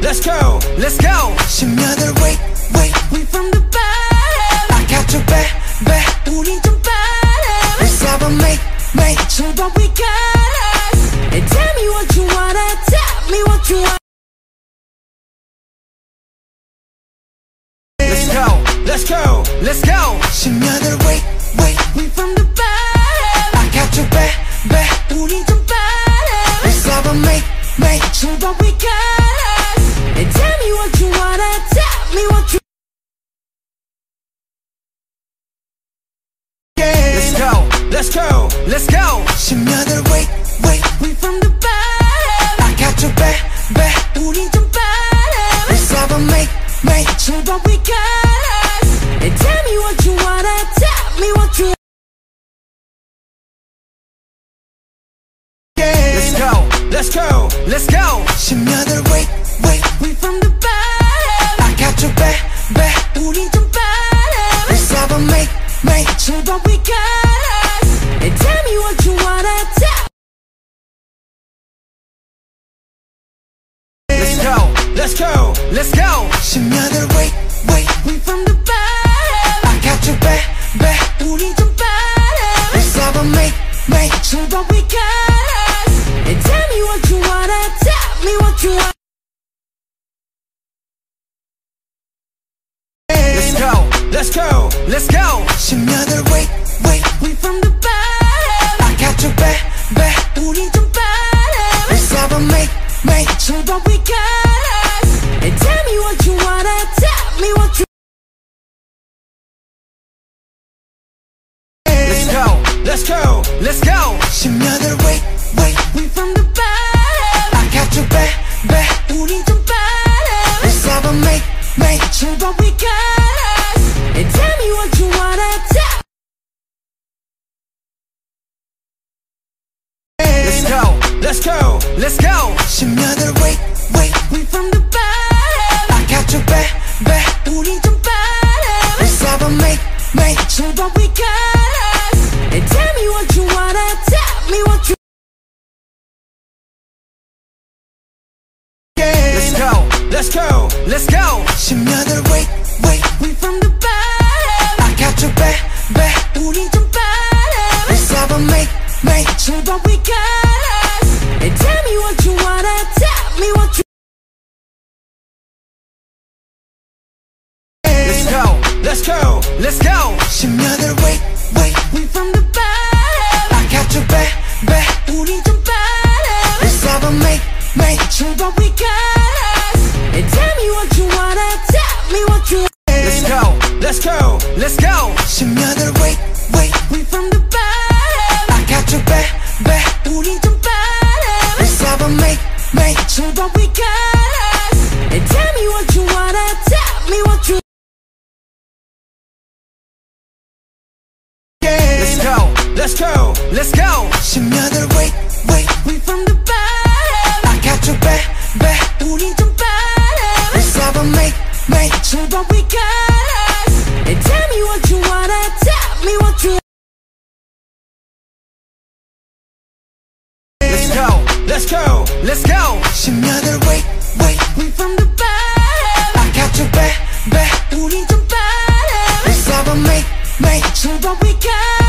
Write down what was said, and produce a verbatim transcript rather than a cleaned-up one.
let's go, let's go. 심야들 wait, wait, We from the bottom. I got your back, back. 우린 좀 빠름. Let's have a make, make. So what we got us. And tell me what you wanna, tell me what you want. Let's go, let's go, let's go. 심야들 wait, wait. We from the bottom. I got your back, back. 우린 좀 빠름. Let's have a make, make. So what we got us. And tell me what you wanna, tell me what you. Let's go, let's go, let's go. 심야들 wait, wait. We from the bottom. I got your back, back. 우린 좀 빠름. Let's have a make, make. So what we got us. And tell me what you wanna, tell me what you. Let's go, let's go, let's go. 심야들 wait, wait. We from the bottom. I got your back, back. 우린 좀 빠름. Let's have a make, make. So what we got us. And tell me what you wanna, tell. Let's go, let's go, let's go. 심야들 wait, wait. We from the bottom. I got your back, back. 우린 좀 빠름. Let's have a make, make. So what we got us. And tell me what you wanna, tell me what you want. Let's go, let's go, let's go. 심야들 wait, wait. We from the bottom. I got your back, back. 우린 좀 빠름. Let's have a make, make. So what we got us. And tell me what you wanna, tell me what you. Let's go, let's go, let's go. 심야들 wait, wait. We from the bottom. I got your back, back. 우린 좀 빠름. Let's have a make, make. So what we got us. And tell me what you wanna, tell. Let's go, let's go, let's go. 심야들 wait, wait. We from the bottom. I got your back, back. 우린 좀 빠름. Let's have a make, make. So what we got us. And tell me what you wanna, tell me what you. Let's go, let's go, let's go. 심야들 wait, wait. We from the bottom. I got your back, back. 우린 좀 빠름. Let's have a make, make. So what we got us. And tell me what you wanna, tell me what you. Let's go, let's go, let's go. 심야들 wait, wait. We from the bottom. I got your back, back. 우린 좀 빠름. Let's have a make, make. So what we got us. And tell me what you wanna, tell me what you. Let's go, let's go, let's go. 심야들 wait, wait. We from the bottom. I got your back, back. 우린 좀 빠름. Let's have a make, make. So what we got us. And tell me what you wanna, tell me what you. Let's go, let's go, let's go. 심야들 wait, wait. We from the bottom. I got your back, back. 우린 좀 빠름. Let's have a make, make. So what we got us. And tell me what you wanna, tell me what you. Let's go, let's go, let's go. 심야들 wait, wait. We from the bottom. I got your back, back. 우린 좀 빠름. Let's have a make, make. So what we got